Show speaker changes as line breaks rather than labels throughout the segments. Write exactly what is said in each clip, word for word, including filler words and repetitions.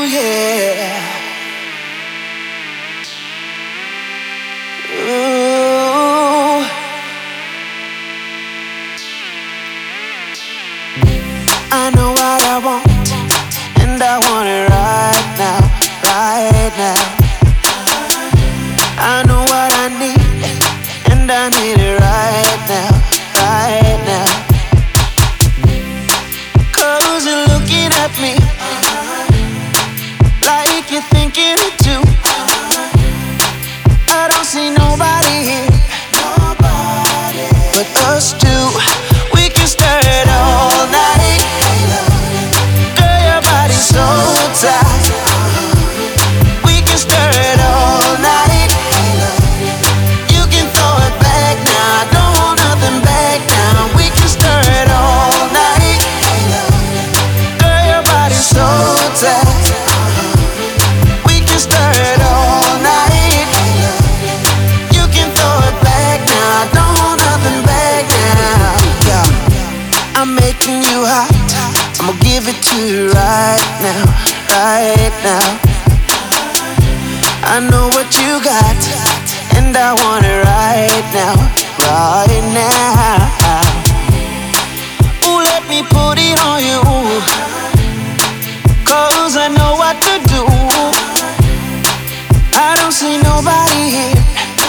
yeah. Ooh. I know what I want, and I want it right now, right now. I know what I need, and I need it right now, right now. Cause you're looking at me like you're thinking it too. I don't see nobody here but us two. We can stir it all night. Girl, your body's so tight. We can stir it all night. You can throw it back now. Don't hold nothing back now. We can stir it all night. Girl, your body's so tight. We can stir it all night. You can throw it back now. Don't hold nothing back now. Yeah. I'm making you hot. I'ma give it to you right now, right now. I know what you got, and I want it right now, right now. Ooh, let me put it on you, cause I know what to do. I don't see nobody here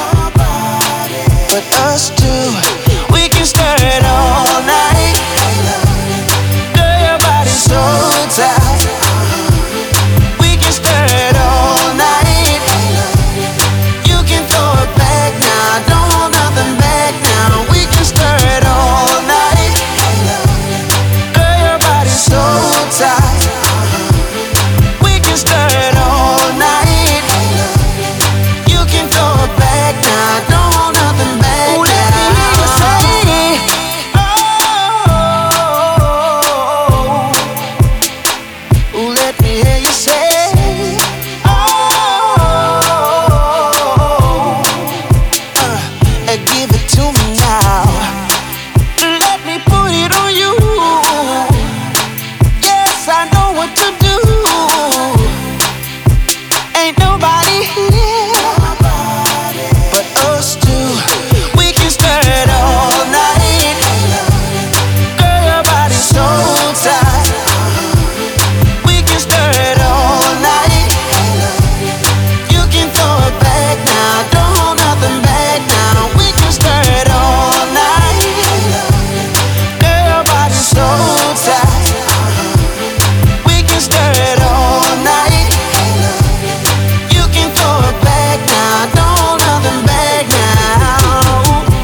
but us two. We can stir it all night. Girl, your body's so tight. We can stir it all night. You can throw it back now. Don't hold nothing back now. We can stir it all night. Girl, your body's so tight. We can stir it all night. You can throw it back now. Don't hold nothing back now. Ooh, let me hear you say, oh. Ooh, let me hear you say, oh. Uh, and give it to me now. Let me put it on you. Yes, I know what to do. Ain't nobody here but us two. We can stir it all night. Girl, your body's so tight. We can stir it all night. You can throw it back now. Don't hold nothing back now. We can stir it all night. Girl, your body's so tight. We can stir it all night. You can throw it back now. Don't hold nothing back now.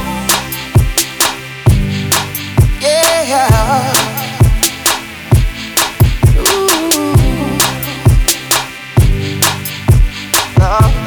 Yeah. Ooh. Love.